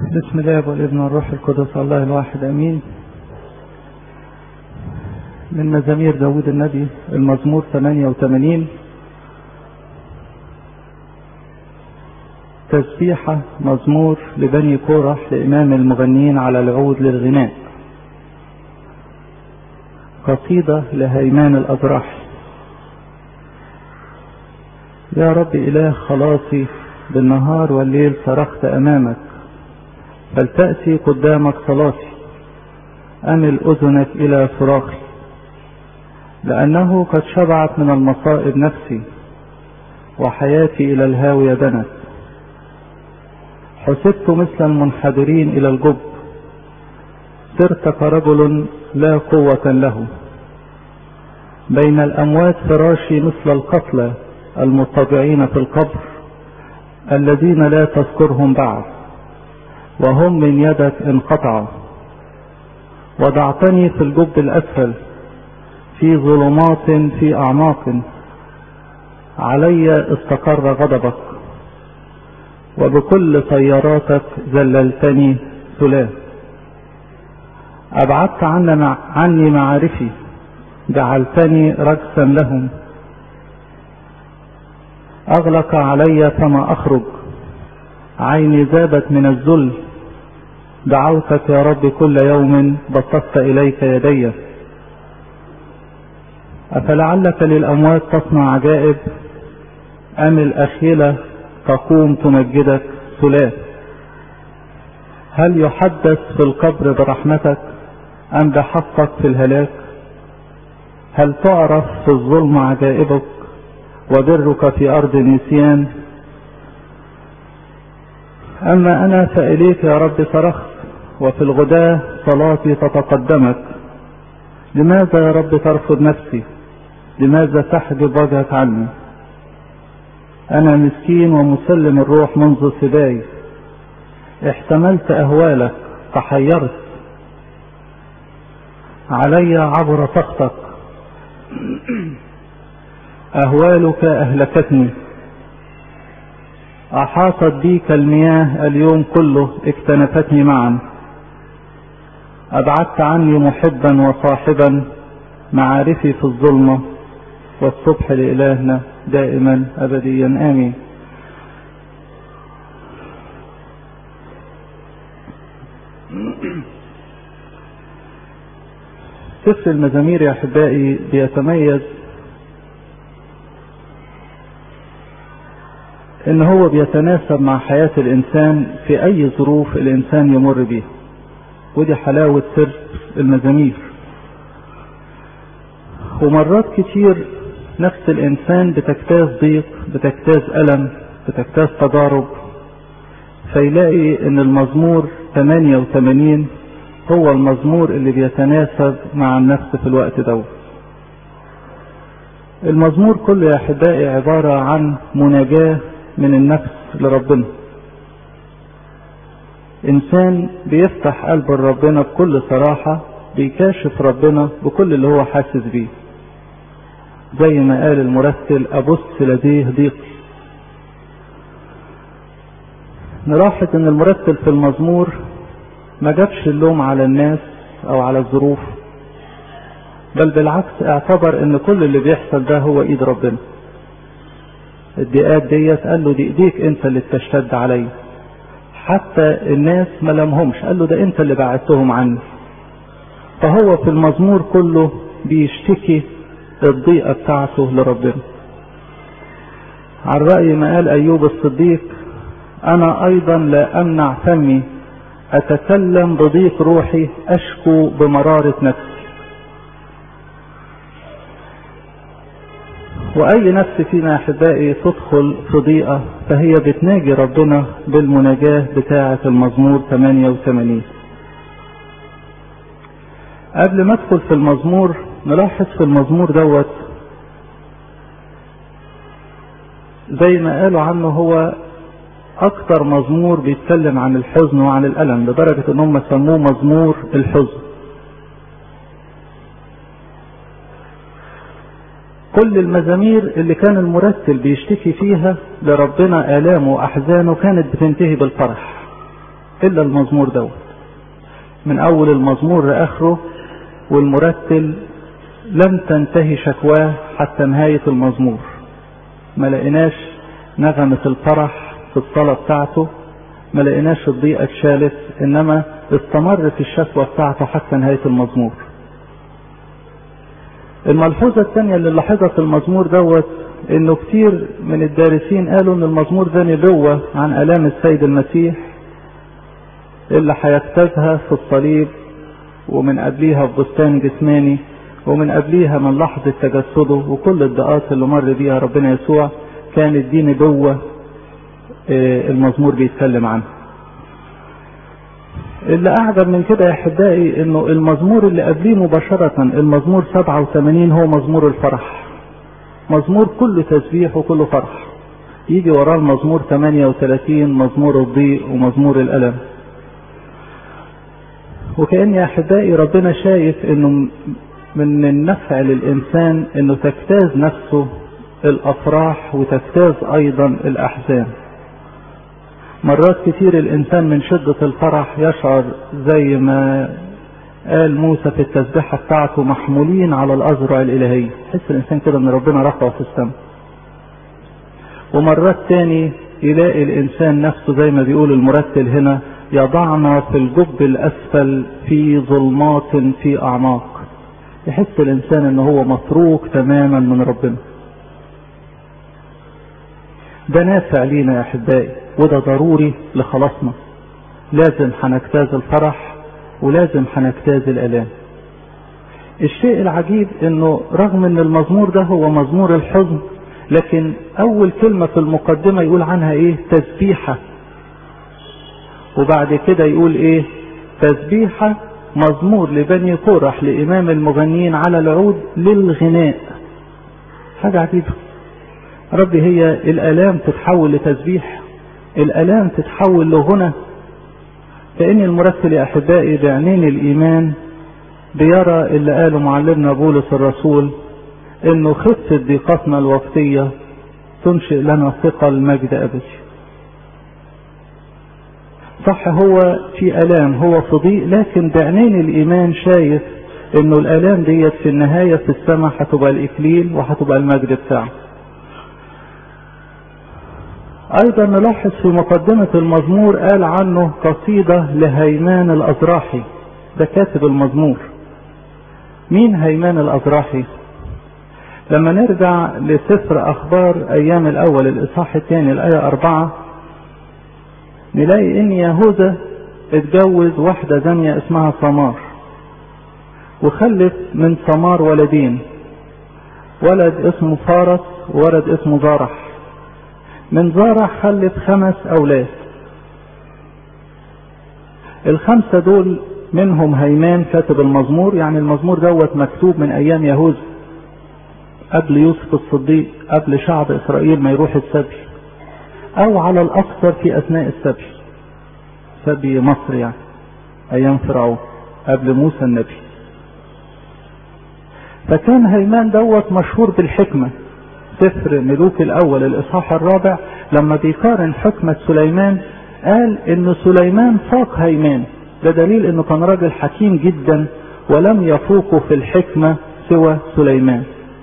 بسم الله والابن والروح القدس الله الواحد امين. من مزامير داود النبي المزمور 88. تسبيحة مزمور لبني كورح لإمام المغنيين على العود للغناء. قصيدة لهيمان الأزراح. يا رب إله خلاصي، بالنهار والليل صرخت أمامك، فلتأتي قدامك صلاتي، أمل أذنك إلى صراخي، لأنه قد شبعت من المصائب نفسي، وحياتي إلى الهاوية دنت. حسبت مثل المنحدرين إلى الجب، صرت كرجل لا قوة له. بين الأموات فراشي مثل القتلى المضطجعين في القبر، الذين لا تذكرهم بعد، وهم من يدك انقطعوا. وضعتني في الجب الأسفل، في ظلمات في أعماق، علي استقر غضبك، وبكل طياراتك ذللتني ثلاث. أبعدت عني معارفي، جعلتني رجسا لهم. أغلق علي فما أخرج، عيني ذابت من الذل. دعوتك يا رب كل يوم، بسطت إليك يدي. أفلعلك للأموات تصنع عجائب، أم الأخيلة تقوم تمجدك ثلاث؟ هل يحدث في القبر برحمتك، أم بحقك في الهلاك؟ هل تعرف في الظلم عجائبك، وبرك في أرض نسيان؟ أما أنا فإليك يا رب صرخت، وفي الغداة صلاتي تتقدمك. لماذا يا رب ترفض نفسي؟ لماذا تحجب وجهك عني؟ أنا مسكين ومسلم الروح منذ صباي، احتملت أهوالك تحيرت. علي عبر سخطك، أهوالك أهلكتني. أحاطت بي كالمياه اليوم كله، اكتنفتني معا. أبعدت عني محبا وصاحبا، معارفي في الظلمة. والصبح لإلهنا دائما أبديا آمين. سفر المزامير يا أحبائي بيتميز إن هو بيتناسب مع حياة الإنسان في أي ظروف الإنسان يمر بيها، ودي حلاوة سر المزامير. ومرات كتير نفس الإنسان بتجتاز ضيق، بتجتاز ألم، بتجتاز تجارب، فيلاقي إن المزمور 88 هو المزمور اللي بيتناسب مع النفس في الوقت ده. المزمور كله يا أحبائي عبارة عن مناجاة من النفس لربنا. إنسان بيفتح قلب ربنا بكل صراحة، بيكاشف ربنا بكل اللي هو حاسس بيه. زي ما قال المرتل: أبص لديه ضيقي. نلاحظ ان المرتل في المزمور ما جابش اللوم على الناس او على الظروف، بل بالعكس اعتبر ان كل اللي بيحصل ده هو ايد ربنا. الضيقات ديت قال له: دي ايديك انت اللي بتشتد علي. حتى الناس ما لمهمش، قال له: ده انت اللي بعدتهم عني. فهو في المزمور كله بيشتكي الضيقة بتاعته لربنا. على رأي ما قال أيوب الصديق: أنا أيضا لا أمنع فمي، أتكلم بضيق روحي، أشكو بمرارة نفسي. وأي نفس فينا أحبائي تدخل في ضيقة فهي بتناجي ربنا بالمناجاة بتاعة المزمور 88. قبل ما ادخل في المزمور نلاحظ في المزمور دوت زي ما قالوا عنه هو اكتر مزمور بيتكلم عن الحزن وعن الالم، لدرجة انهم سموه مزمور الحزن. كل المزامير اللي كان المرتل بيشتكي فيها لربنا آلامه وأحزانه كانت بتنتهي بالفرح. إلا المزمور دوت، من أول المزمور لآخره، والمرتل لم تنتهي شكواه حتى نهاية المزمور. ما لقيناش نغمة الفرح في الصلاة بتاعته، ما لقيناش الضيقة اتشالت، إنما استمر في الشكوى بتاعته حتى نهاية المزمور. الملحوظة الثانية اللي لاحظها في المزمور دوت إنه كتير من الدارسين قالوا إن المزمور ده نبوة عن آلام السيد المسيح اللي هيجتازها في الصليب، ومن قبليها في بستان جثماني، ومن قبليها من لحظة تجسده، وكل الضيقات اللي مر بيها ربنا يسوع كانت دي نبوة المزمور بيتكلم عنها. اللي أعجب من كده يا أحبائي إنه المزمور اللي قبليه مباشرة، المزمور 87 هو مزمور الفرح، مزمور كله تسبيح وكله فرح. يجي وراه المزمور 38 مزمور الضيق ومزمور الألم. وكأن يا أحبائي ربنا شايف إنه من النفع للإنسان إنه تجتاز نفسه الأفراح وتجتاز أيضا الأحزان. مرات كتير الإنسان من شدة الفرح يشعر زي ما قال موسى في التسبيحة بتاعته محمولين على الأذرع الإلهية، يحس الإنسان كده إن ربنا رفعه في السماء. ومرات تاني يلاقي الإنسان نفسه زي ما بيقول المرتل هنا يضعنا في الجب الأسفل في ظلمات في أعماق، يحس الإنسان إن هو متروك تماما من ربنا. ده نافع لينا يا أحبائي، وده ضروري لخلاصنا. لازم هنجتاز الفرح ولازم هنجتاز الآلام. الشيء العجيب إنه رغم إن المزمور ده هو مزمور الحزن، لكن أول كلمة في المقدمة يقول عنها إيه؟ تسبيحة. وبعد كده يقول إيه؟ تسبيحة مزمور لبني قرح لإمام المغنيين على العود للغناء. حاجة عجيبة. ربي هي الآلام تتحول لتسبيح، الآلام تتحول لغنى. فإن المرتل يا أحبائي بعينين الإيمان بيرى اللي قاله معلمنا بولس الرسول إنه خفة ضيقتنا الوقتية تنشئ لنا ثقل مجد أبدي. صح هو في آلام، هو في ضيق، لكن بعينين الإيمان شايف إنه الآلام ديت في النهاية في السماء هتبقى الإكليل وهتبقى المجد بتاعه. أيضا نلاحظ في مقدمة المزمور قال عنه قصيدة لهيمان الأزراحي، ده كاتب المزمور. مين هيمان الأزراحي؟ لما نرجع لسفر أخبار أيام الأول الإصحاح الثاني الآية 4 نلاقي إن يهوذا اتجوز واحدة زانية اسمها سمار، وخلف من سمار ولدين، ولد اسمه فارس وولد اسمه زارح. من زارح خلف 5 أولاد. ال5 دول منهم هيمان كاتب المزمور، يعني المزمور دوت مكتوب من أيام يهوذا قبل يوسف الصديق، قبل شعب إسرائيل ما يروح السبي، أو على الأكثر في أثناء السبي، سبي مصر يعني أيام فرعون قبل موسى النبي. فكان هيمان دوت مشهور بالحكمة. سفر ملوك الأول الإصحاح 4 لما بيقارن حكمة سليمان قال إن سليمان فاق هيمان، ده دليل إنه كان راجل حكيم جدا ولم يفوقه في الحكمة سوى سليمان.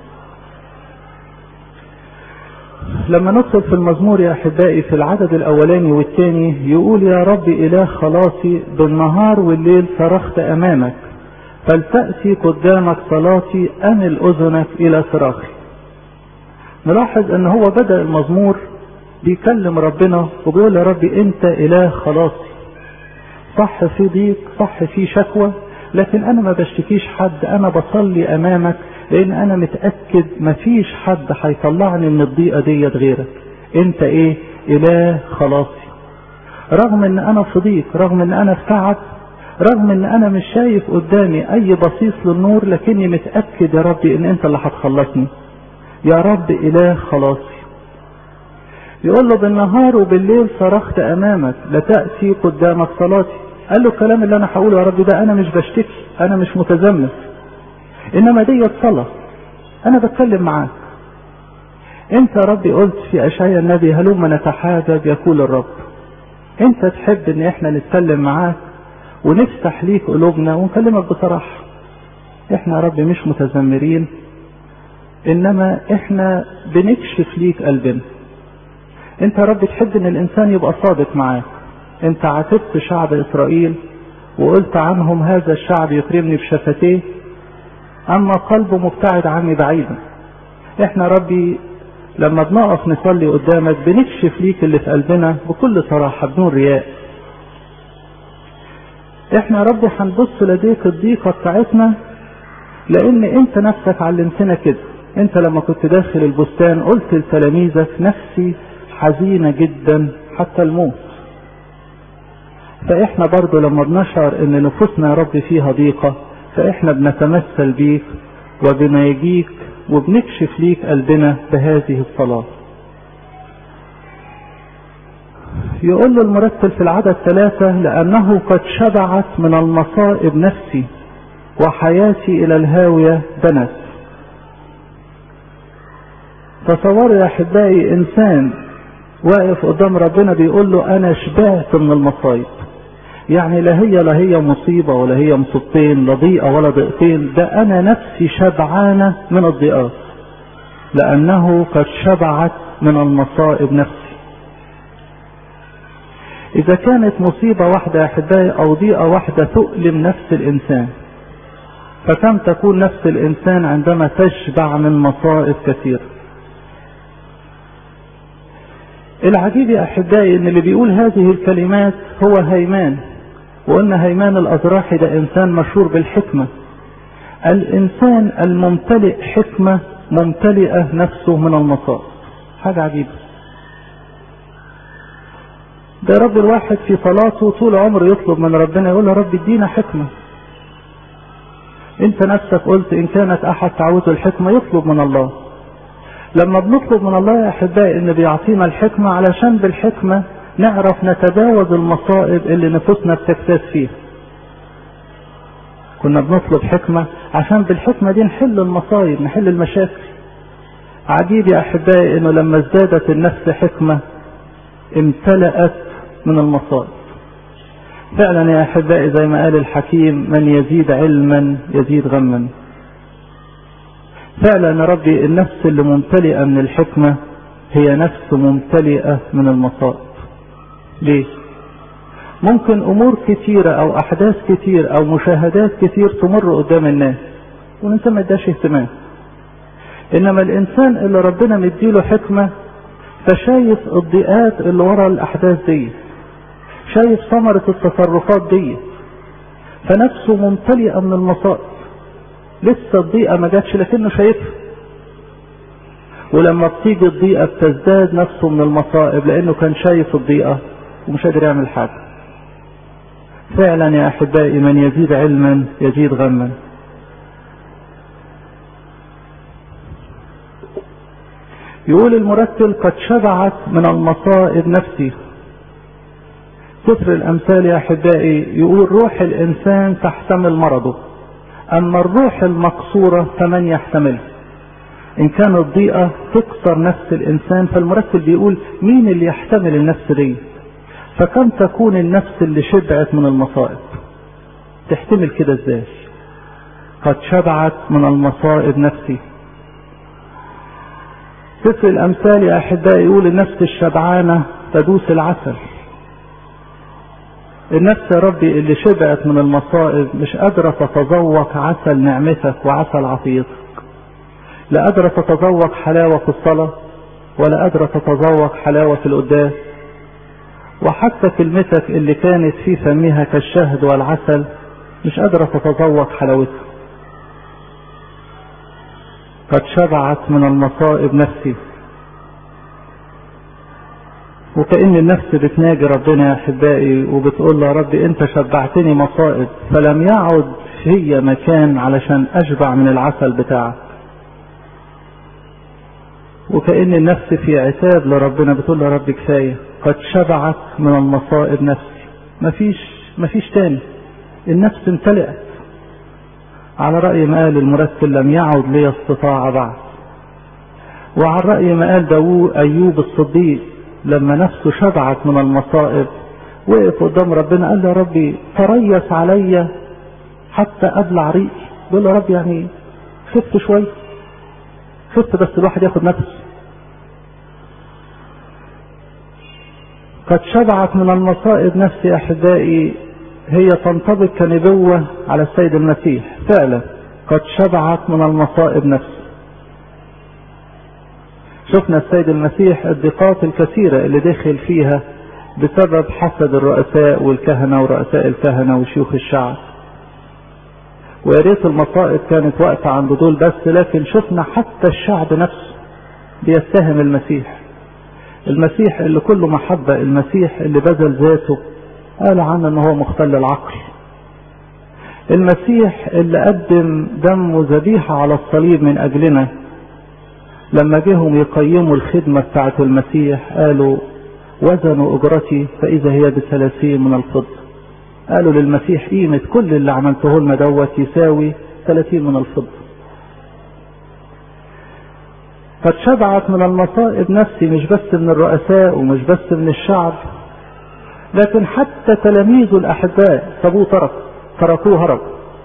لما ندخل في المزمور يا أحبائي في العدد الأولاني والثاني يقول يا رب إله خلاصي بالنهار والليل صرخت أمامك، فلتأتي قدامك صلاتي أمل أذنك إلى صراخي. نلاحظ ان هو بدأ المزمور بيكلم ربنا وبيقول يا ربي انت اله خلاصي. صح في ضيق، صح في شكوى، لكن انا ما بشتكيش حد، انا بصلي امامك لان انا متأكد مفيش حد هيطلعني من الضيقة ديت غيرك. انت ايه؟ اله خلاصي. رغم ان انا في ضيق، رغم ان انا في تعب، رغم ان انا مش شايف قدامي اي بصيص للنور، لكني متأكد يا ربي ان انت اللي هتخلصني. يا رب إله خلاصي. يقول له بالنهار وبالليل صرخت أمامك لتأتي قدامك صلاتي. قال له الكلام اللي أنا هقوله يا رب ده أنا مش بشتكي، أنا مش متذمر، إنما ديت صلاة، أنا بتكلم معاك. أنت يا ربي قلت في أشعياء النبي هلما نتحاجج يقول الرب. انت تحب ان احنا نتكلم معاك ونفتح ليك قلوبنا ونكلمك بصراحة. احنا يا رب مش متذمرين، انما احنا بنكشف ليك قلبنا. انت يا رب تحب ان الانسان يبقى صادق معاك. انت عاتبت شعب اسرائيل وقلت عنهم هذا الشعب يكرمني بشفتيه اما قلبه مبتعد عني بعيدا. احنا ربي لما بنقف نصلي قدامك بنكشف ليك اللي في قلبنا بكل صراحة بدون رياء. احنا ربي هنبص لديك الضيقة بتاعتنا لان انت نفسك علمتنا كده. انت لما كنت داخل البستان قلت لتلاميذك نفسي حزينة جدا حتى الموت. فاحنا برضو لما بنشعر ان نفوسنا يا رب فيها ضيقة فاحنا بنتمثل بيك وبنيجيك وبنكشف ليك قلبنا بهذه الصلاة. يقول له المرتل في العدد 3: لأنه قد شبعت من المصائب نفسي وحياتي إلى الهاوية دنت. تصوروا يا أحبائي إنسان واقف قدام ربنا بيقول له أنا شبعت من المصائب. يعني لا هي مصيبة ولا هي مصيبتين، لا ضيقة ولا ضيقتين، ده أنا نفسي شبعانة من الضيقات لأنه قد شبعت من المصائب نفسي. إذا كانت مصيبة واحدة يا أحبائي أو ضيقة واحدة تؤلم نفس الإنسان، فكم تكون نفس الإنسان عندما تشبع من مصائب كثيرة. العجيب يا أحبائي إن اللي بيقول هذه الكلمات هو هيمان، وقلنا هيمان الأزراحي ده إنسان مشهور بالحكمة. الإنسان الممتلئ حكمة ممتلئة نفسه من المصائب. حاجة عجيبة. ده رب الواحد في صلاته طول عمره يطلب من ربنا يقول له رب ادينا حكمة. انت نفسك قلت ان كانت احد تعوته الحكمة يطلب من الله. لما بنطلب من الله يا احبائي ان بيعطينا الحكمة علشان بالحكمة نعرف نتجاوز المصائب اللي نفوسنا بتكتاز فيها. كنا بنطلب حكمة عشان بالحكمة دي نحل المصائب نحل المشاكل. عجيب يا احبائي انه لما ازدادت النفس حكمة امتلأت من المصائب. فعلا يا احبائي زي ما قال الحكيم من يزيد علما يزيد غما. فعلا يا ربي النفس اللي ممتلئة من الحكمة هي نفس ممتلئة من المصائب. ليه؟ ممكن امور كتيرة او احداث كتير او مشاهدات كتير تمر قدام الناس والانسان ما اداش اهتمام، انما الانسان اللي ربنا مديله حكمة فشايف الضيقات اللي ورا الاحداث دي، شايف ثمرة التصرفات دي، فنفسه ممتلئة من المصائب. لسه الضيقة ما جاتش لكنه شايفها، ولما بتيجي الضيقة بتزداد نفسه من المصائب لانه كان شايف الضيقة ومش قادر يعمل حاجة. فعلا يا احبائي من يزيد علما يزيد غما. يقول المرتل قد شبعت من المصائب نفسي. سفر الامثال يا احبائي يقول روح الانسان تحتمل مرضه اما الروح المكسورة فمن يحتملها. ان كانت ضيقة تكسر نفس الانسان فالمرتل بيقول مين اللي يحتمل النفس دي؟ فكم تكون النفس اللي شبعت من المصائب تحتمل كده ازاي؟ قد شبعت من المصائب نفسي. سفر الامثال يا احبائي يقول النفس الشبعانة تدوس العسل. النفس يا ربي اللي شبعت من المصائب مش قادرة تتذوق عسل نعمتك وعسل عطيتك، لا قادرة تتذوق حلاوة في الصلاة ولا قادرة تتذوق حلاوة في القداس، وحتى كلمتك اللي كانت في فمها كالشهد والعسل مش قادرة تتذوق حلاوتها. قد شبعت من المصائب نفسي. وكأن النفس بتناجي ربنا يا احبائي وبتقول له يا رب انت شبعتني مصائب فلم يعد في مكان علشان اشبع من العسل بتاعك. وكأن النفس في عتاب لربنا بتقول له يا رب كفاية قد شبعت من المصائب نفسي. مفيش تاني. النفس امتلأت. على رأي ما قال المرتل لم يعد لي استطاع بعد. وعلى رأي ما قال أيوب الصديق لما نفسه شبعت من المصائب وقف قدام ربنا قال له يا ربي تريث عليا حتى ابلع ريقي. بيقول له يا رب يعني خفت شويه، خفت بس الواحد ياخد نفس. قد شبعت من المصائب نفسي احبائي، هي تنطبق كنبوة على السيد المسيح. فعلا قد شبعت من المصائب نفسي. شفنا السيد المسيح الضيقات الكثيرة اللي دخل فيها بسبب حسد الرؤساء والكهنة ورؤساء الكهنة وشيوخ الشعب، ويا ريت المصائب كانت واقفة عند دول بس، لكن شفنا حتى الشعب نفسه بيتهم المسيح. المسيح اللي كله محبة، المسيح اللي بذل ذاته قال عنه ان هو مختل العقل، المسيح اللي قدم دمه ذبيحة على الصليب من اجلنا. لما جيهم يقيموا الخدمة بتاعت المسيح قالوا وزنوا اجرتي فاذا هي ب30 من الفضة. قالوا للمسيح قيمة كل اللي عملته لنا دوت يساوي 30 من الفضة. قد شبعت من المصائب نفسي، مش بس من الرؤساء ومش بس من الشعب، لكن حتى تلاميذه الأحباء سابوه تركوه هرب.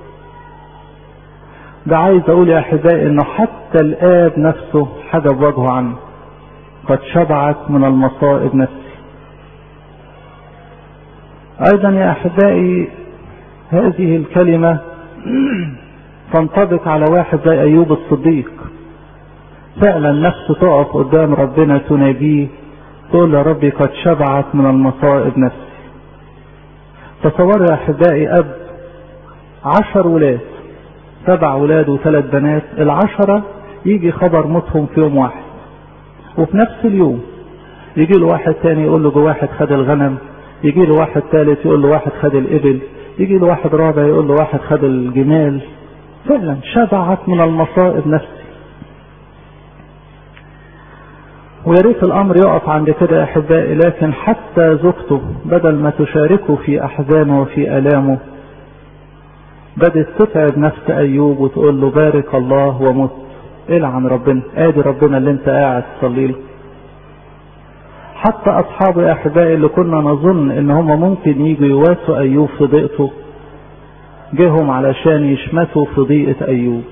ده عايز أقول يا أحبائي إنه حتى الآب نفسه حجب وجهه عنه. قد شبعت من المصائب نفسي. أيضا يا أحبائي هذه الكلمة تنطبق على واحد زي أيوب الصديق. فعلا نفسه تقف قدام ربنا تناجيه تقول يا ربي قد شبعت من المصائب نفسي. تصوروا يا أحبائي أب 10 ولاد، 7 ولاد و3 بنات، 10 يجي خبر موتهم في يوم واحد، وفي نفس اليوم يجي له واحد تاني يقول له واحد خد الغنم، يجي له واحد ثالث يقول له واحد خد الإبل، يجي له واحد رابع يقول له واحد خد الجمال. فعلا شبعت من المصائب نفسي. ويا ريت الامر يقف عند كده يا احبائي، لكن حتى زوجته بدل ما تشاركه في احزانه وفي الامه بدت تتعب نفس ايوب وتقول له بارك الله ومت. العن ربنا، ادي ربنا اللي انت قاعد تصلي له. حتى اصحابه يا احبائي اللي كنا نظن ان هم ممكن يجوا يواسوا ايوب في ضيقته، جيهم علشان يشمتوا في ضيقة ايوب.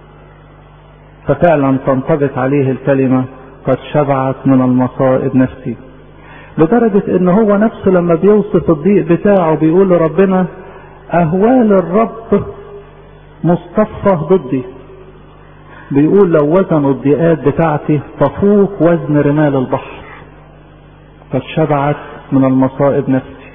ففعلا تنطبق عليه الكلمة قد شبعت من المصائب نفسي. لدرجة ان هو نفسه لما بيوصف الضيق بتاعه بيقول لربنا اهوال الرب مصطفى ضدي. بيقول لو وزنوا الضيقات بتاعتي تفوق وزن رمال البحر. قد شبعت من المصائب نفسي.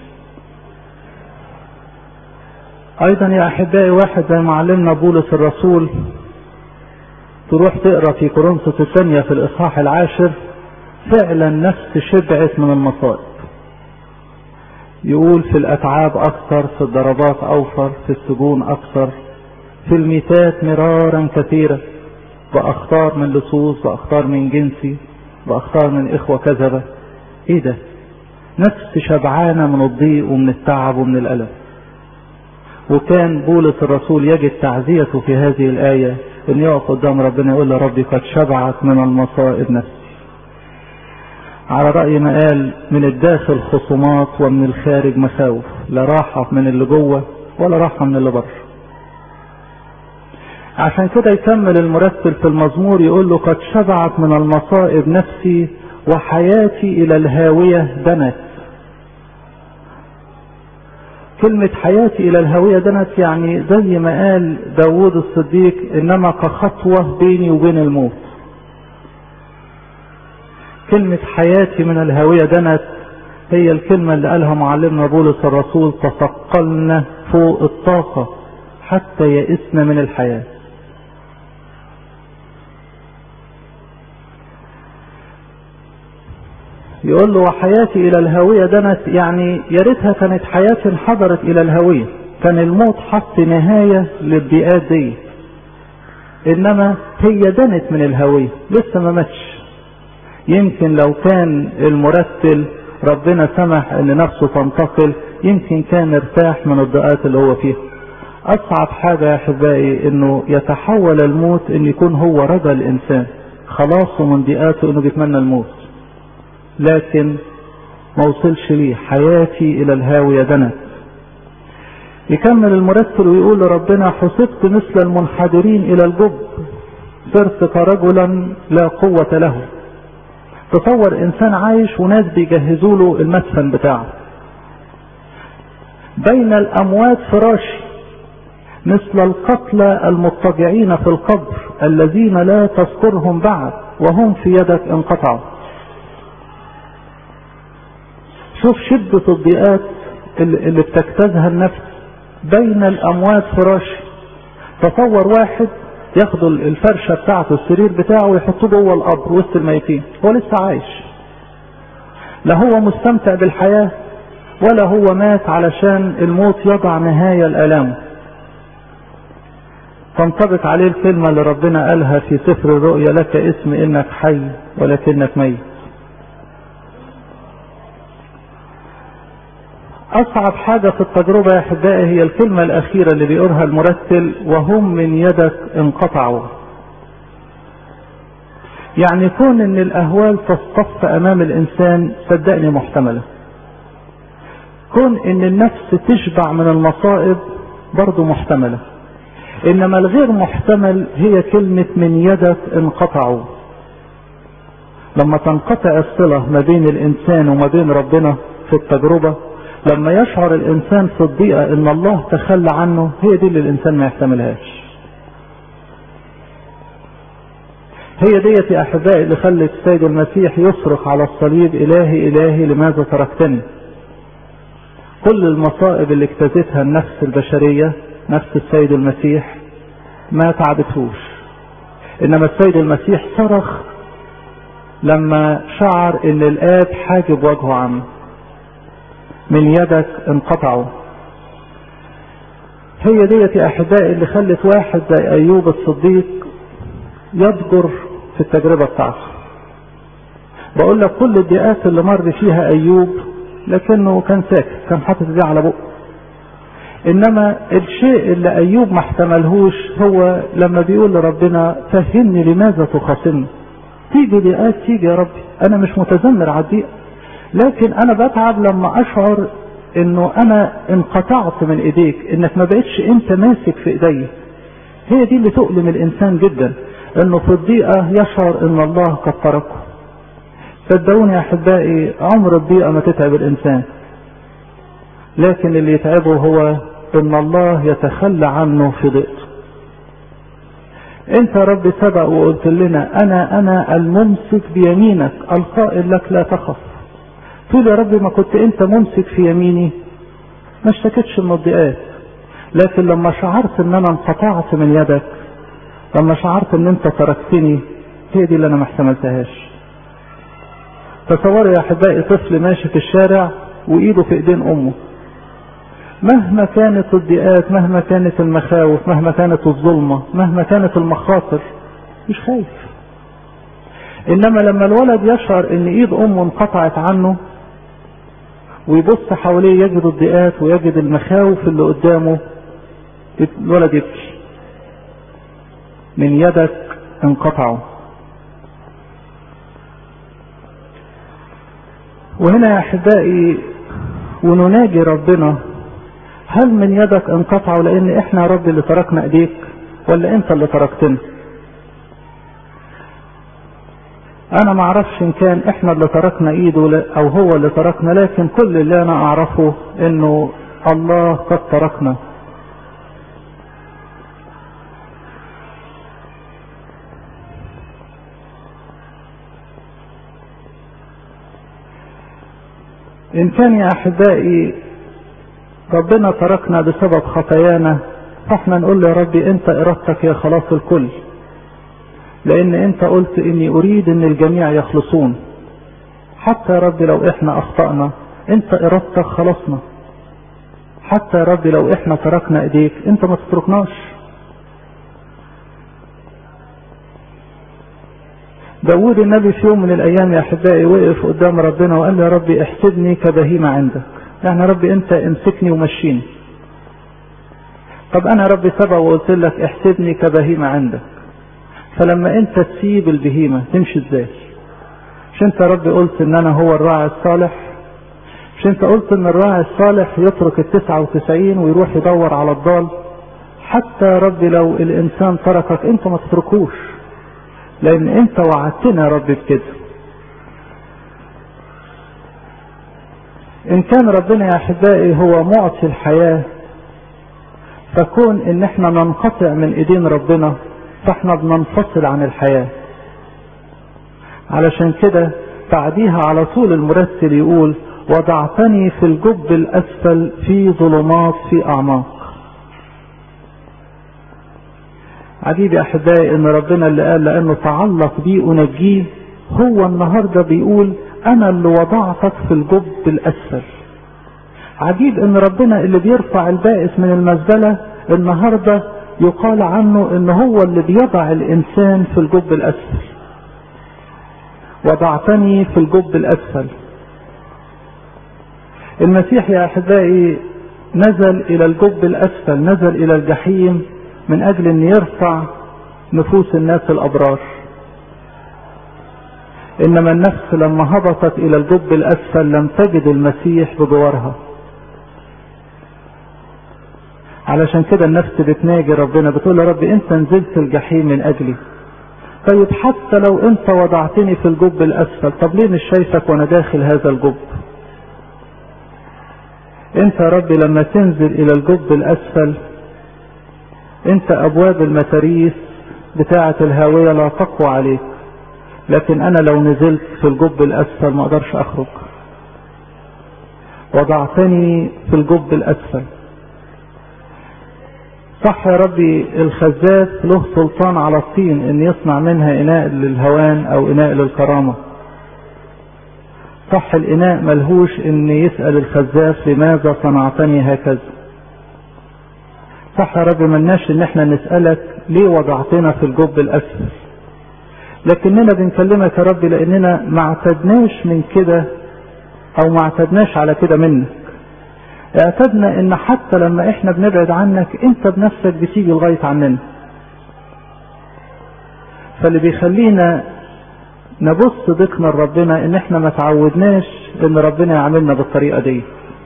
ايضا يا احبائي واحد زي ما علمنا بولس الرسول، تروح تقرأ في كورنثوس الثانية في الإصحاح 10 فعلا نفس شبعت من المصائب. يقول في الأتعاب أكثر، في الضربات أوفر، في السجون أكثر، في الميتات مرارا كثيرة، بأخطار من لصوص، بأخطار من جنسي، بأخطار من إخوة كذبة. إيه ده؟ نفس شبعانة من الضيق ومن التعب ومن الألم. وكان بولس الرسول يجد تعزيته في هذه الآية ان يقف قدام ربنا يقول له ربي قد شبعت من المصائب نفسي. على رأي ما قال من الداخل خصومات ومن الخارج مخاوف، لا راحة من اللي جوه ولا راحة من اللي بره. عشان كده يكمل المرتل في المزمور يقول له قد شبعت من المصائب نفسي وحياتي الى الهاوية دنت. كلمة حياتي الى الهاوية دنت يعني زي ما قال داود الصديق انما كخطوة بيني وبين الموت. كلمة حياتي من الهاوية دنت هي الكلمة اللي قالها معلمنا بولس الرسول تثقلنا فوق الطاقة حتى يئسنا من الحياة. يقول له وحياتي الى الهاوية دنت، يعني يا ريتها كانت حياتي انحدرت الى الهاوية، كان الموت حط نهاية للضيقات دي، انما هي دنت من الهاوية لسه ما ماتش. يمكن لو كان المرتل ربنا سمح ان نفسه تنتقل يمكن كان ارتاح من الضيقات اللي هو فيها. اصعب حاجة يا احبائي انه يتحول الموت ان يكون هو رجا الانسان خلاصه من ضيقاته انه بيتمنى الموت، لكن ما وصلش ليه، حياتي الى الهاوية دنت. يكمل المرتل ويقول لربنا حسبت مثل المنحدرين الى الجب، صرت كرجلا لا قوة له. تصور انسان عايش وناس بيجهزوا له المدفن بتاعه. بين الاموات فراشي، مثل القتلى المضطجعين في القبر الذين لا تذكرهم بعد وهم في يدك انقطعوا. شوف شدة الضيقات اللي بتجتازها النفس. بين الاموات فراشي، تصور واحد ياخدوا الفرشة بتاعته السرير بتاعه ويحطوه جوه القبر وسط الميتين، هو لسه عايش، لا هو مستمتع بالحياة ولا هو مات علشان الموت يضع نهاية الآلام. تنطبق عليه الكلمة اللي ربنا قالها في سفر الرؤيا: لك اسم انك حي ولكنك ميت. اصعب حاجة في التجربة يا احبائي هي الكلمة الاخيرة اللي بيقولها المرتل: وهم من يدك انقطعوا. يعني كون ان الاهوال تصطف امام الانسان صدقني محتملة، كون ان النفس تشبع من المصائب برضو محتملة، انما الغير محتمل هي كلمة من يدك انقطعوا. لما تنقطع الصلة ما بين الانسان وما بين ربنا في التجربة، لما يشعر الانسان في الضيقة ان الله تخلى عنه، هي دي اللي الانسان ما يحتملهاش. هي ديت يا احبائي اللي خلت السيد المسيح يصرخ على الصليب: الهي الهي لماذا تركتني. كل المصائب اللي اجتازتها النفس البشرية نفس السيد المسيح ما تعبتهوش، انما السيد المسيح صرخ لما شعر ان الآب حاجب وجهه عنه. من يدك انقطعوا. هي ديت يا احبائي اللي خلت واحد زي ايوب الصديق يضجر في التجربة بتاعته. بقول لك كل الضيقات اللي مر فيها ايوب لكنه كان ساكت، كان حاطط ايديه على بقه. انما الشيء اللي ايوب ما احتملهوش هو لما بيقول لربنا: فهمني لماذا تخاصمني. تيجي ضيقات تيجي يا ربي، انا مش متذمر على الضيق، لكن انا بتعب لما اشعر انه انا انقطعت من ايديك، انك ما بقتش انت ماسك في ايدي. هي دي اللي تؤلم الانسان جدا، انه في الضيقة يشعر ان الله قد تركه. صدقوني يا احبائي عمر الضيقة ما تتعب الانسان، لكن اللي يتعبه هو ان الله يتخلى عنه في ضيقته. انت يا رب سبق وقلت لنا: انا الممسك بيمينك القائل لك لا تخف. تقول يا رب ما كنت انت ممسك في يميني ما اشتكتش من الضيقات، لكن لما شعرت ان انا انقطعت من يدك، لما شعرت ان انت تركتني، هي دي اللي انا ما احتملتهاش. تصوروا يا احبائي طفل ماشي في الشارع وايده في ايدين امه، مهما كانت الضيقات، مهما كانت المخاوف، مهما كانت الظلمة، مهما كانت المخاطر، مش خايف. انما لما الولد يشعر ان ايد امه انقطعت عنه ويبص حواليه يجد الضيقات ويجد المخاوف اللي قدامه، الولد يبكي. من يدك انقطعوا. وهنا يا احبائي ونناجي ربنا: هل من يدك انقطعوا لان احنا يا رب اللي تركنا ايديك ولا انت اللي تركتنا؟ انا ما اعرفش ان كان احنا اللي تركنا ايده او هو اللي تركنا، لكن كل اللي انا اعرفه انه الله قد تركنا. ان كان يا احبائي ربنا تركنا بسبب خطايانا، فاحنا نقول له: يا ربي انت ارادتك يا خلاص الكل، لان انت قلت اني اريد ان الجميع يخلصون. حتى يا ربي لو احنا اخطأنا انت ارادتك خلصنا. حتى يا ربي لو احنا تركنا ايديك انت ما تتركناش. داود النبي في يوم من الايام يا احبائي وقف قدام ربنا وقال له: يا ربي احسبني كبهيمة عندك. يعني يا ربي انت امسكني ومشيني. طب انا يا ربي سبق وقلت لك احسبني كبهيمة عندك، فلما انت تسيب البهيمة تمشي ازاي؟ مش انت يا ربي قلت ان انا هو الراعي الصالح؟ مش انت قلت ان الراعي الصالح يترك 99 ويروح يدور على الضال؟ حتى يا رب لو الانسان تركك انت ما تتركوش، لان انت وعدتنا يا رب بكده. ان كان ربنا يا احبائي هو معطي الحياة، فكون ان احنا ننقطع من ايدين ربنا فاحنا بننفصل عن الحياة. علشان كده بعديها على طول المرتل يقول وضعتني في الجب الاسفل في ظلمات في اعماق. عجيب يا احبائي ان ربنا اللي قال لانه تعلق بي انجيه، هو النهارده بيقول انا اللي وضعتك في الجب الاسفل. عجيب ان ربنا اللي بيرفع البائس من المزبله النهارده يقال عنه ان هو اللي بيضع الانسان في الجب الاسفل. وضعتني في الجب الاسفل. المسيح يا احبائي نزل الى الجب الاسفل، نزل الى الجحيم من اجل ان يرفع نفوس الناس الابرار. انما النفس لما هبطت الى الجب الاسفل لم تجد المسيح بجوارها. علشان كده النفس بتناجي ربنا بتقول يا رب انت نزلت الجحيم من اجلي. طيب حتى لو انت وضعتني في الجب الاسفل، طب ليه مش شايفك وانا داخل هذا الجب؟ انت يا رب لما تنزل الى الجب الاسفل انت ابواب المتاريس بتاعة الهاوية لا تقوى عليك، لكن انا لو نزلت في الجب الاسفل ما اقدرش اخرج. وضعتني في الجب الاسفل. صح يا ربي الخزاف له سلطان على الطين ان يصنع منها اناء للهوان او اناء للكرامة. صح الاناء ملهوش ان يسأل الخزاف لماذا صنعتني هكذا. صح يا رب ملناش ان احنا نسألك ليه وضعتنا في الجب الاسفل، لكننا بنكلمك يا رب لاننا ما اعتدناش من كده او ما اعتدناش على كده منك. اعتدنا ان حتى لما احنا بنبعد عنك انت بنفسك بتيجي لغاية عننا. فاللي بيخلينا نبص ضيقنا لربنا ان احنا ما تعودناش ان ربنا يعملنا بالطريقة دي.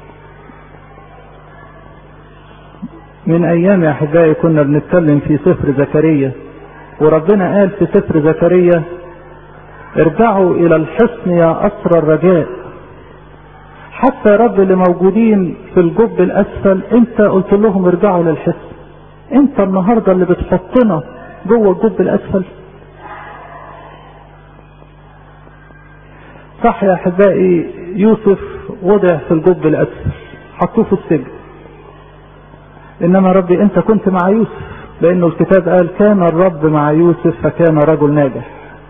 من ايام يا احبائي كنا بنتكلم في سفر زكريا، وربنا قال في سفر زكريا ارجعوا الى الحصن يا اسرى الرجاء. حتى يا رب اللي موجودين في الجب الاسفل انت قلت لهم ارجعوا للحصن. انت النهارده اللي بتحطنا جوه الجب الاسفل. صح يا احبائي يوسف وضع في الجب الاسفل، حطوه في السجن، انما ربي انت كنت مع يوسف، لانه الكتاب قال كان الرب مع يوسف فكان رجل ناجح.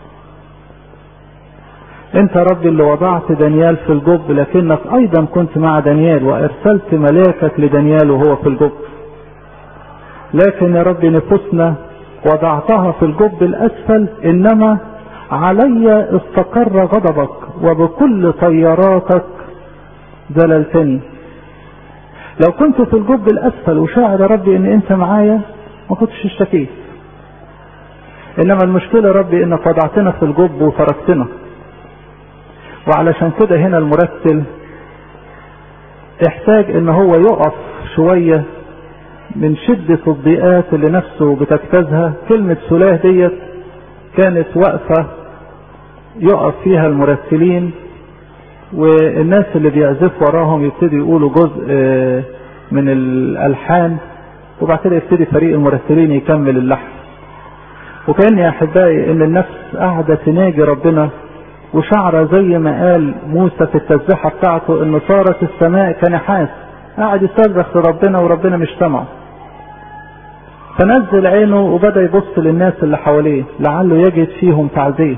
انت ربي اللي وضعت دانيال في الجب، لكنك ايضا كنت مع دانيال وارسلت ملاكك لدانيال وهو في الجب. لكن يا ربي نفوسنا وضعتها في الجب الاسفل، انما علي استقر غضبك وبكل طياراتك ذللتني. لو كنت في الجب الاسفل وشاعر يا ربي ان انت معايا ما كنتش اشتكيت. انما المشكلة يا ربي انك وضعتنا في الجب وتركتنا. وعلشان كده هنا المرتل احتاج ان هو يقف شوية من شدة الضيقات اللي نفسه بتجتازها. كلمة سلاه ديت كانت وقفة يقف فيها المرتلين، والناس اللي بيعزف وراهم يبتدي يقولوا جزء من الالحان، وبعد كده يبتدي فريق المرتلين يكمل اللحن. وكأن يا احبائي ان النفس قاعدة تناجي ربنا وشعر زي ما قال موسى في التسبيحة بتاعته ان صارت السماء كنحاس. قاعد يصرخ لربنا وربنا مش سمعه. فنزل عينه وبدأ يبص للناس اللي حواليه لعله يجد فيهم تعزية.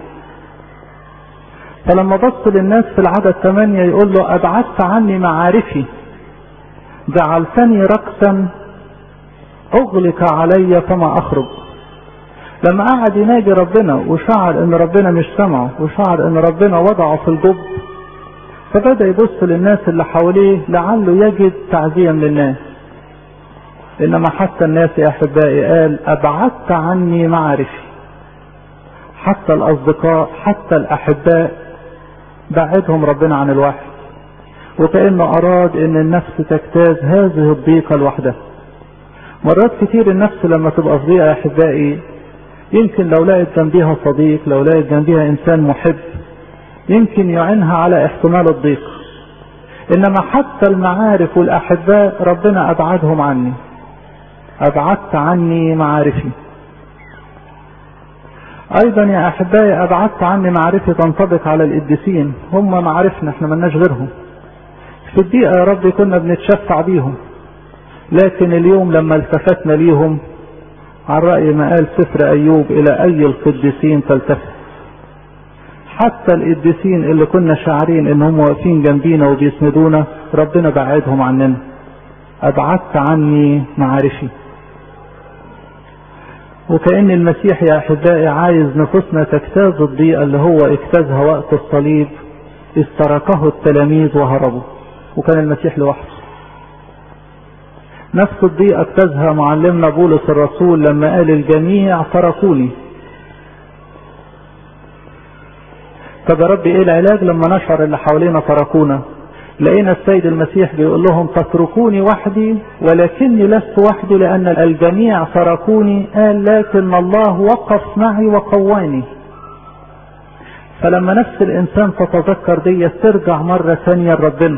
فلما بص للناس في العدد 8 يقول له ابعدت عني معارفي، جعلتني ركسا اغلق علي فما اخرج. لما قعد يناجي ربنا وشعر ان ربنا مش سمعه وشعر ان ربنا وضعه في الجب، فبدأ يبص للناس اللي حواليه لعله يجد تعزية من الناس. انما حتى الناس يا احبائي قال ابعدت عني معارفي. حتى الاصدقاء حتى الاحباء بعدهم ربنا عن الواحد. وكأنه أراد أن النفس تجتاز هذه الضيقة لوحدها. مرات كتير النفس لما تبقى في ضيقة يا أحبائي، يمكن لو لقيت جنبيها صديق، لو لقيت جنبيها إنسان محب، يمكن يعينها على احتمال الضيق. إنما حتى المعارف والأحباء ربنا أبعدهم عني، أبعدت عني معارفي. أيضا يا أحبائي أبعدت عني معرفي تنطبق على القديسين، هم معارفنا، احنا ملناش غيرهم. في الدقيقة يا رب كنا بنتشفع بيهم، لكن اليوم لما التفتنا ليهم على رأي ما قال سفر أيوب إلى أي القديسين تلتفت. حتى القديسين اللي كنا شاعرين انهم واقفين جنبينا وبيسندونا ربنا بعدهم عننا، أبعدت عني معارفي. وكأن المسيح يا أحبائي عايز نفوسنا تجتاز الضيقة اللي هو اجتازها وقت الصليب، إذ تركه التلاميذ وهربوا، وكان المسيح لوحده. نفس الضيقة اجتازها معلمنا بولس الرسول لما قال الجميع تركوني. طب يا رب ايه العلاج لما نشعر اللي حوالينا تركونا؟ لقينا السيد المسيح بيقول لهم تتركوني وحدي ولكني لست وحدي لأن الجميع تركوني، قال لكن الله وقف معي وقواني. فلما نفس الإنسان تتذكر دي ترجع مرة ثانية لربنا.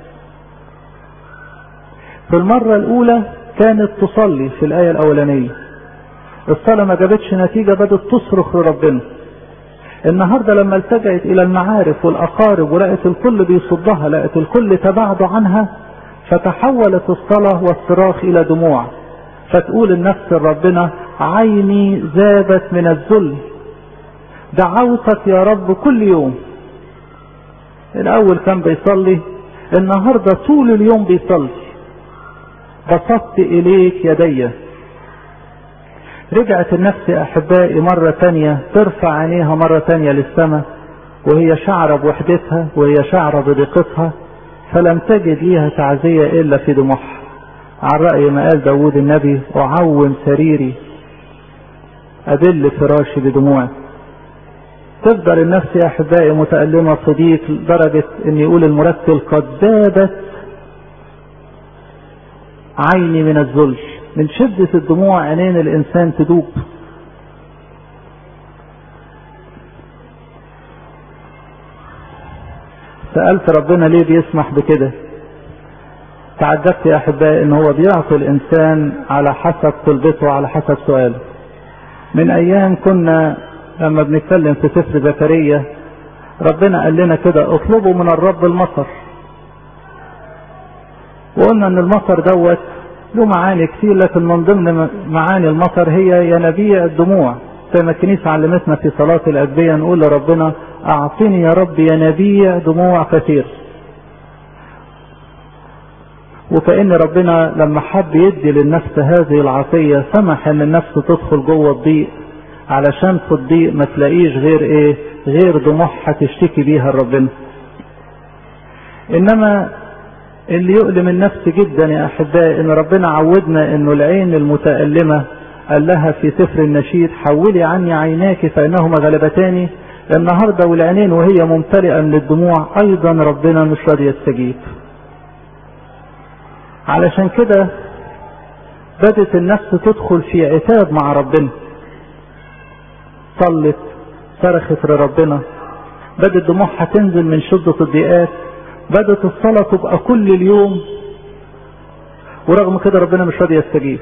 في المرة الأولى كانت تصلي في الآية الأولانية، الصلاة ما جابتش نتيجة، بدأت تصرخ لربنا. النهاردة لما التجأت إلى المعارف والأقارب ولقت الكل بيصدها، لقت الكل تباعد عنها، فتحولت الصلاة والصراخ إلى دموع. فتقول النفس لربنا عيني ذابت من الذل، دعوتك يا رب كل يوم. الأول كان بيصلي، النهاردة طول اليوم بيصلي، بسطت إليك يدي. رجعت النفس يا أحبائي مرة تانية ترفع عينيها مرة تانية للسماء، وهي شعرة بوحدتها وهي شعرة بضيقتها، فلم تجد ليها تعزية إلا في دموعها. على رأي ما قال داود النبي أعوم سريري أبل فراشي بدموعي. تفضل النفس يا أحبائي متألمة في ضيق لدرجة أن يقول المرتل قد ذابت عيني من الذل. من شدة الدموع عينين الإنسان تدوب. سألت ربنا ليه بيسمح بكده؟ تعجبت يا أحبائي إن هو بيعطي الإنسان على حسب طلبته وعلى حسب سؤاله. من أيام كنا لما بنتكلم في سفر زكريا ربنا قال لنا كده اطلبوا من الرب المطر، وقلنا ان المطر دوت له معاني كتير، لكن من ضمن معاني المطر هي ينابيع الدموع. زي ما الكنيسة علمتنا في صلاة الأدبية نقول لربنا أعطني يا رب ينابيع دموع كثير. وكأن ربنا لما حب يدي للنفس هذه العطية سمح ان النفس تدخل جوه الضيق، علشان في الضيق ما تلاقيش غير ايه؟ غير دموعها تشتكي بيها لربنا. انما اللي يؤلم النفس جدا يا احبائي ان ربنا عودنا انه العين المتألمة قال لها في سفر النشيد حولي عني عيناك فانهما غلبتاني. النهاردة والعينين وهي ممتلئة من الدموع ايضا ربنا مش راضي يستجيب. علشان كده بدت النفس تدخل في عتاب مع ربنا، صلت صرخت لربنا، بدت دموعها تنزل من شدة الضيقات، بدت الصلاة تبقى كل اليوم، ورغم كده ربنا مش راضي يستجيب.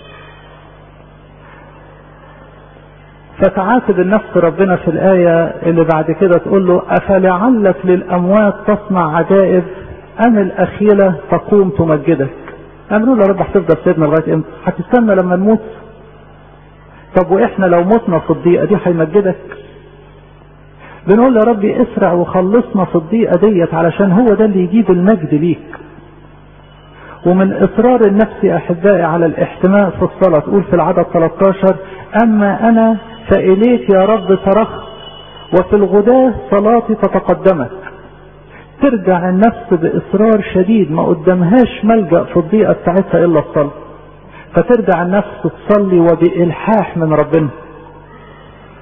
فتعاتب النفس ربنا في الآية اللي بعد كده تقول له أفلعلك للأموات تصنع عجائب أم الأخيلة تقوم تمجدك؟ أمنوا له رب هتفضل سيدنا لغاية امتى؟ هتستنى لما نموت؟ طب وإحنا لو متنا في الضيقة دي هيمجدك؟ بنقول يا ربي اسرع وخلصنا في الضيقة ديت علشان هو ده اللي يجيب المجد ليك. ومن إصرار النفس يا أحبائي على الاحتماء في الصلاة تقول في العدد 13 أما أنا فإليك يا رب صرخت وفي الغداة صلاتي تتقدمك. ترجع النفس بإصرار شديد، ما قدامهاش ملجأ في الضيقة بتاعتها إلا الصلاة، فترجع النفس تصلي وبإلحاح من ربنا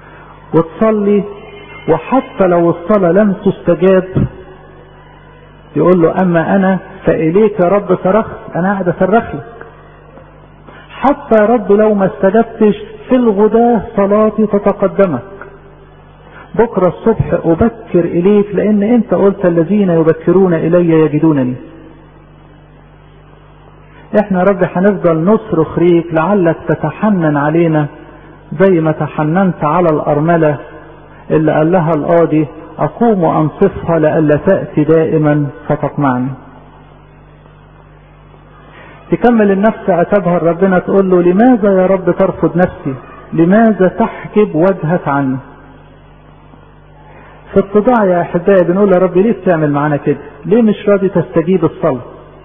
وتصلي. وحتى لو الصلاة لم تستجاب يقول له اما انا فاليك يا رب صرخت، انا قاعد اصرخ لك. حتى يا رب لو ما استجبتش في الغداة صلاتي تتقدمك، بكرة الصبح ابكر اليك، لان انت قلت الذين يبكرون الي يجدونني. احنا يا رب هنفضل نصرخ ليك لعلك تتحنن علينا زي ما تحننت على الارملة اللي قال لها القاضي اقوم وانصفها لئلا تأتي دائما فتطمعني. تكمل النفس عتابها ربنا، تقول له لماذا يا رب ترفض نفسي؟ لماذا تحجب وجهك عني؟ في التضاع يا احبائي بنقول يا رب ليه بتعمل معانا كده؟ ليه مش راضي تستجيب الصلاة؟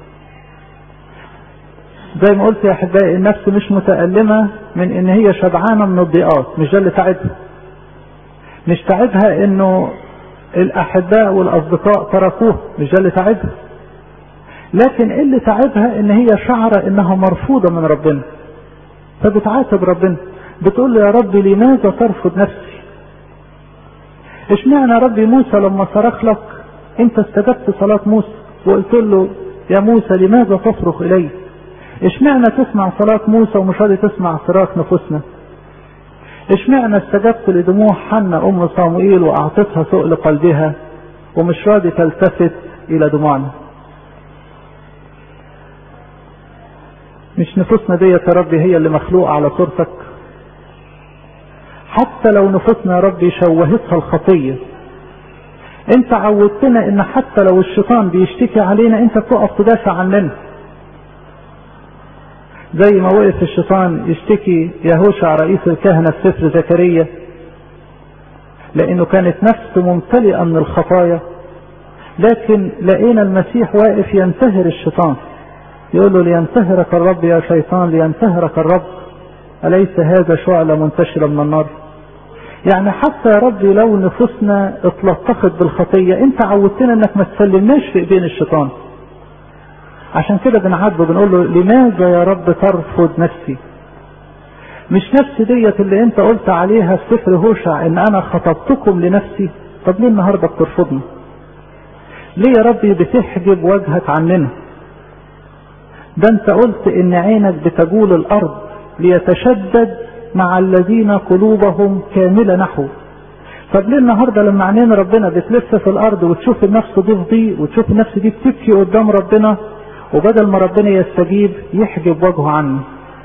زي ما قلت يا احبائي النفس مش متألمة من ان هي شبعانة من الضيقات، مش ده اللي تعبها. مش تعبها انه الاحباء والاصدقاء تركوه، مش ده اللي تعبها. لكن اللي تعبها ان هي شعرة انها مرفوضة من ربنا، فبتعاتب ربنا، بتقول له يا رب لماذا ترفض نفسي؟ اشمعنى ربي موسى لما صرخ لك انت استجبت صلاة موسى وقلت له يا موسى لماذا تصرخ الي؟ اشمعنى تسمع صلاة موسى ومش راضي تسمع صراخ نفوسنا؟ اشمعنى استجبت لدموع حنة ام صموئيل واعطتها سؤل قلبها ومش راضي تلتفت الى دموعنا؟ مش نفوسنا دي يا ربي هي اللي مخلوقة على صورتك؟ حتى لو نفوسنا يا ربي شوهتها الخطية، انت عودتنا ان حتى لو الشيطان بيشتكي علينا انت بتقف تدافع عننا. زي ما وقف الشيطان يشتكي يهوشع رئيس الكهنة في سفر زكريا، لانه كانت نفسه ممتلئة من الخطايا، لكن لقينا المسيح واقف ينتهر الشيطان، يقول له لينتهرك الرب يا شيطان، لينتهرك الرب، أليس هذا شعلة منتشرة من النار؟ يعني حتى يا ربي لو نفوسنا اتلطخت بالخطية انت عودتنا انك ما تسلمناش في ايدين الشيطان. عشان كده بنعاتبه بنقول له لماذا يا رب ترفض نفسي؟ مش نفسي ديت اللي انت قلت عليها في سفر هوشع ان انا خطبتكم لنفسي؟ طب ليه النهارده بترفضني؟ ليه يا ربي بتحجب وجهك عننا؟ ده انت قلت ان عينك بتجول الارض ليتشدد مع الذين قلوبهم كاملة نحو. طب ليه النهارده لما عينين ربنا بتلف في الارض وتشوف النفس دي ضيق وتشوف النفس دي بتبكي قدام ربنا، وبدل ما ربنا يستجيب يحجب وجهه عني؟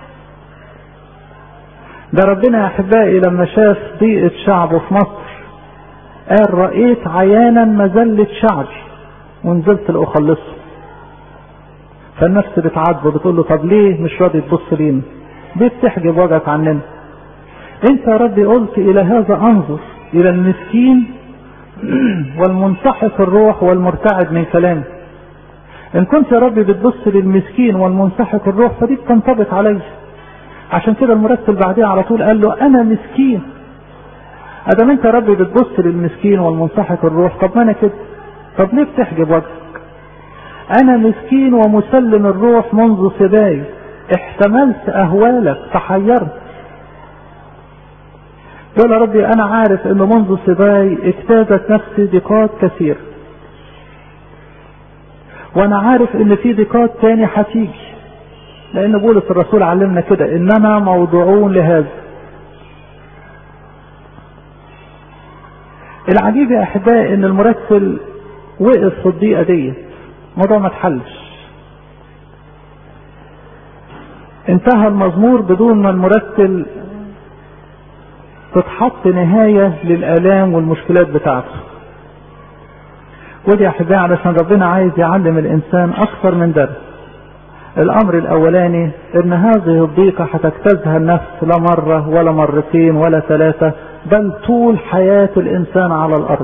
ده ربنا يا احبائي لما شاف ضيقة شعبه في مصر قال رأيت عيانا مذلة شعبي ونزلت لأخلصه. فالنفس بتعاتبه بتقول له طب ليه مش راضي تبص لينا؟ ليه بتحجب وجهك عننا؟ انت يا ربي قلت الى هذا انظر، الى المسكين والمنسحق الروح والمرتعد من كلامي. ان كنت يا ربي بتبص للمسكين والمنسحق الروح فدي بتنطبق علي. عشان كده المرتل بعديه على طول قال له انا مسكين. ادام انت يا ربي بتبص للمسكين والمنسحق الروح، طب ما انا كده، طب ليه بتحجب وجهك؟ انا مسكين ومسلم الروح منذ صباي، احتملت اهوالك تحيرت. يقول يا ربي انا عارف انه منذ صباي اجتازت نفسي ضيقات كثير، وانا عارف ان في ضيقات تاني هتيجي، لان بولس الرسول علمنا كده اننا موضوعون لهذا. العجيب يا احبائي ان المرتل وقف في الضيقه دي، الموضوع ما اتحلش. انتهى المزمور بدون ما المرتل تتحط نهاية للآلام والمشكلات بتاعته. ودي يا احبائي علشان ربنا عايز يعلم الانسان اكثر من درس. الامر الاولاني ان هذه الضيقة هتجتازها النفس لا مرة ولا مرتين ولا ثلاثة، بل طول حياة الانسان على الارض.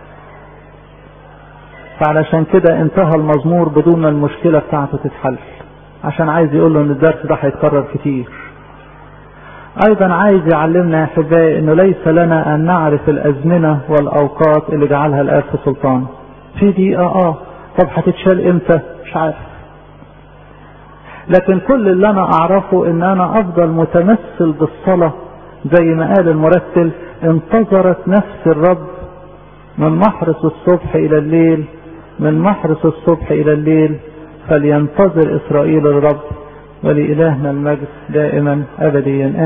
فعلشان كده انتهى المزمور بدون ما المشكلة بتاعته تتحل، عشان عايز يقول له ان الدرس ده هيتكرر كتير. ايضا عايز يعلمنا يا احبائي انه ليس لنا ان نعرف الازمنة والاوقات اللي جعلها الاب في سلطان. في دقيقة طب هتتشال امتى؟ مش عارف. لكن كل اللي انا اعرفه ان انا افضل متمثل بالصلاة زي ما قال المرتل انتظرت نفس الرب من محرس الصبح الى الليل من محرس الصبح إلى الليل فلينتظر إسرائيل الرب، ولإلهنا المجد دائما أبديا.